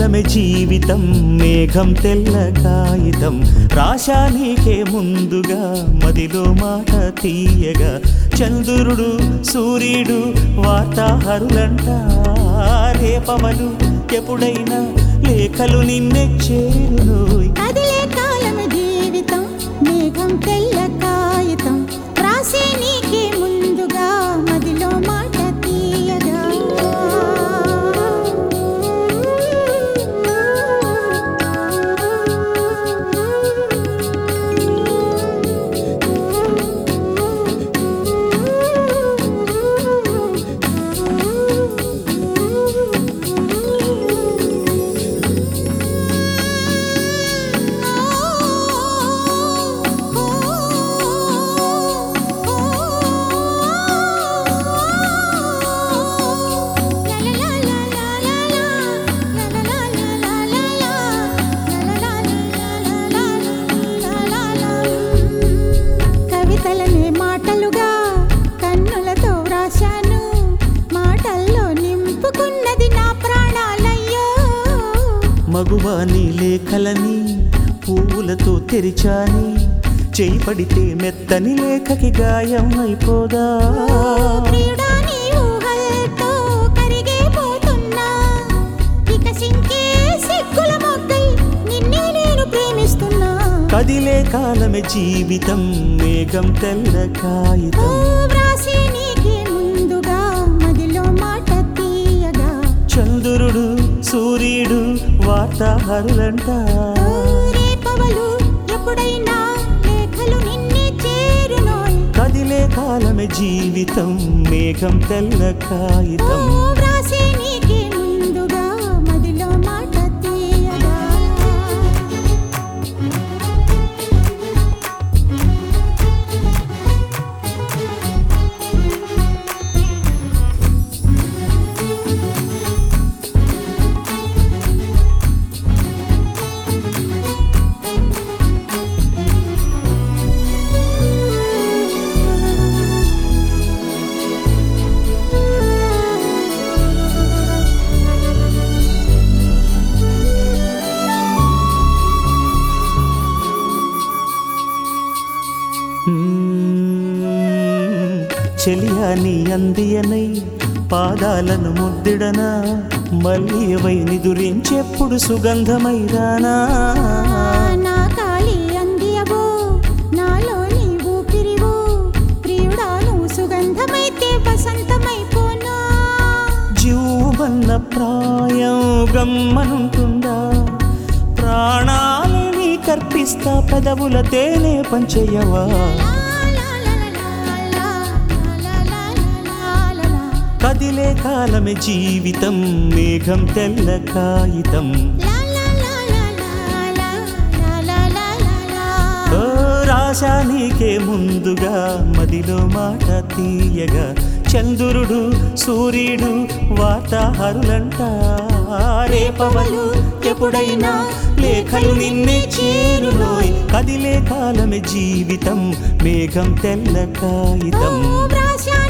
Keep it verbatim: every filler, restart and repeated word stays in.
కాలమే జీవితం మేఘం తెల్ల కాగితం రాశా నీకే ముందుగా మదిలో మాట తీయగా చంద్రుడు సూర్యుడు వార్తాహరులంట రేపవలు ఎప్పుడైనా లేఖలు నిన్నే చేరునోయ్ కదిలే కాలమే జీవితం మేఘం తెల్ల కాగితం రాసే నీకే ముందుగా మదిలో మాట తీయగా మగువాని లేఖలని పువ్వులతో తెరిచాని చేయి పడితే మెత్తని లేఖకి గాయం అయిపోదా కదిలే కాలమే జీవితం మేఘం తెల్ల కాగితం చంద్రుడు సూర్యుడు వార్తాహరులంట కదిలే కాలమే జీవితం మేఘం తెల్ల కాగితం చెలియాని అందియనై పాదాలను ముద్దిడనా మళ్ళీ వై నిదురించెప్పుడు సుగంధమై రానా జీవన్న ప్రాయం గమ్మనుంటుందా ప్రాణాలని కర్పిస్తా పెదవుల తేనె పంచయవా కదిలే కాలమే జీవితం మేఘం తెల్ల కాగితం రాశా నీకే ముందుగా మదిలో మాట తీయగా చంద్రుడు సూర్యుడు వార్తాహరులంట రేపవలు ఎప్పుడైనా లేఖలు నిన్నే చేరునోయ్ కదిలే కాలమే జీవితం మేఘం తెల్ల కాగితం